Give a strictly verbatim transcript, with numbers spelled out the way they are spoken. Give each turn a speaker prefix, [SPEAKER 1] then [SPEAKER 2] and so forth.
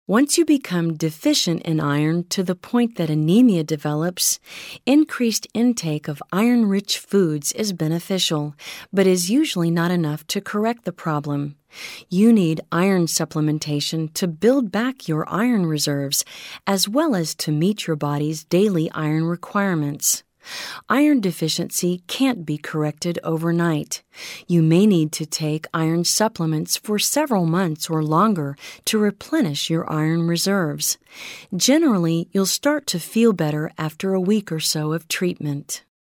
[SPEAKER 1] Once you become deficient in iron to the point that anemia develops, increased intake of iron-rich foods is beneficial, but is usually not enough to correct the problem. You need iron supplementation to build back your iron reserves, as well as to meet your body's daily iron requirements. Iron deficiency can't be corrected overnight. You may need to take iron supplements for several months or longer to replenish your iron reserves. Generally, you'll start to feel better after a week or so of treatment.